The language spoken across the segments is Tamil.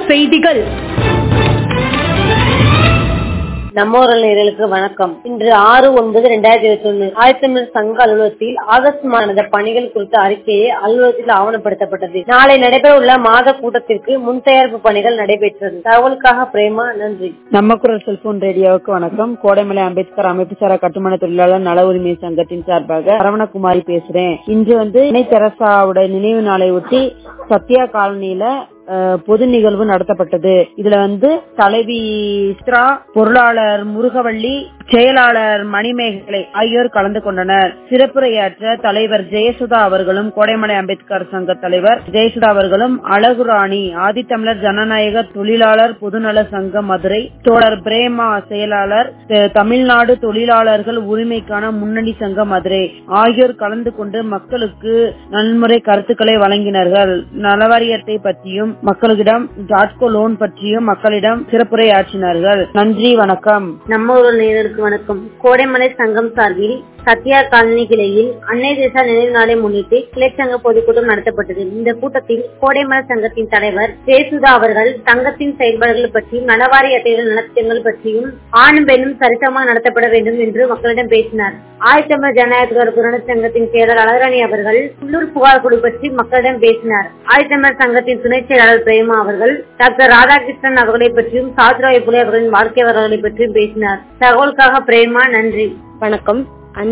செய்திகள். நம்மோரல் நேயர்களுக்கு வணக்கம். இன்று 6/9/2021 ஆயத்தமிழ் சங்க அலுவலகத்தில் ஆகஸ்ட் மாத பணிகள் குறித்த அறிக்கையை அலுவலகத்தில் ஆவணப்படுத்தப்பட்டது. நாளை நடைபெற உள்ள மாத கூட்டத்திற்கு முன் தயாரிப்பு பணிகள் நடைபெற்றது. தகவலுக்காக பிரேமா, நன்றி. நம்ம குரல் செல்போன் ரேடியோவுக்கு வணக்கம். கோடைமலை அம்பேத்கர் அமைப்பு சாரா கட்டுமான தொழிலாளர் நல உரிமை சங்கத்தின் சார்பாக சரவணகுமாரி பேசுறேன். இன்று அன்னை தெரசாவுடைய நினைவு நாளை ஒட்டி சத்யா காலனியில பொது நிகழ்வு நடத்தப்பட்டது. இதுல தலைவி சித்ரா, பொருளாளர் முருகவள்ளி, செயலாளர் மணிமேகலை ஆகியோர் கலந்து கொண்டனர். சிறப்புரையாற்ற தலைவர் ஜெயசுதா அவர்களும், கோடைமலை அம்பேத்கர் சங்க தலைவர் ஜெயசுதா அவர்களும், அழகுராணி, ஆதித்தமிழர் ஜனநாயக தொழிலாளர் பொதுநல சங்க மதுரை, தோழர் பிரேமா செயலாளர் தமிழ்நாடு தொழிலாளர்கள் உரிமைக்கான முன்னணி சங்க மதுரை ஆகியோர் கலந்து கொண்டு மக்களுக்கு நன்முறை கருத்துக்களை வழங்கினார்கள். நலவாரியத்தை பற்றியும் மக்களிடம் ஜாட்கோ லோன் பற்றியும் மக்களிடம் சிறப்புரையாற்றினார்கள். நன்றி, வணக்கம். நம்ம ஒரு நேயர்களுக்கு வணக்கம். கோடைமலை சங்கம் சார்பில் சத்யா காலனி கிளையில் அன்னை தெரசா நினைவு நாளை முன்னிட்டு கிளை சங்க பொதுக்கூட்டம் நடத்தப்பட்டது. இந்த கூட்டத்தில் கோடைமலை சங்கத்தின் தலைவர் ஜெயசுதா அவர்கள் சங்கத்தின் செயல்பாடுகள் பற்றியும் நலவாரி அட்டைகள் நலத்திட்டங்கள் பற்றியும் ஆணும் பெண்ணும் சரிசமமாக நடத்தப்பட வேண்டும் என்று மக்களிடம் பேசினார். ஆயத்தமிழர் ஜனநாயக புராண சங்கத்தின் செயலர் அழகுராணி அவர்கள் உள்ளூர் புகார் குழு பற்றி மக்களிடம் பேசினார். ஆயத்தமிழர் சங்கத்தின் துணை செயலாளர் பிரேமா அவர்கள் டாக்டர் ராதாகிருஷ்ணன் அவர்களை பற்றியும் சாதுராய் புலே அவர்களின் வாழ்க்கை வரலாறுகளை பற்றியும் பேசினார். தகவலுக்காக பிரேமா, நன்றி. வணக்கம்.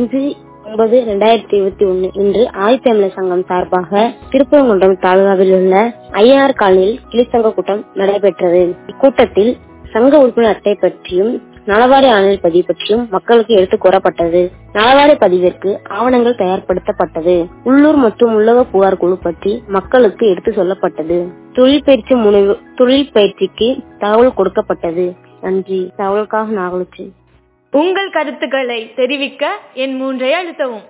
5/9/2021 இன்று ஆயத்தமிழர் சங்கம் சார்பாக திருப்பரங்குன்றம் தாலுகாவில் உள்ள ஐஆர் காலனியில் கிளைச்சங்க கூட்டம் நடைபெற்றது. இக்கூட்டத்தில் சங்க உறுப்பினர் அட்டை பற்றியும் நலவாரி ஆணைய பதிவு பற்றியும் மக்களுக்கு எடுத்துக் கூறப்பட்டது. நலவாரி பதிவிற்கு ஆவணங்கள் தயார்படுத்தப்பட்டது. உள்ளூர் மற்றும் உள்ளக புகார் குழு பற்றி மக்களுக்கு எடுத்து சொல்லப்பட்டது. தொழிற்பயிற்சிக்கு தகவல் கொடுக்கப்பட்டது. நன்றி. தகவலுக்காக நாகலட்சுமி. உங்கள் கருத்துக்களை தெரிவிக்க என் 3 அழுத்தவும்.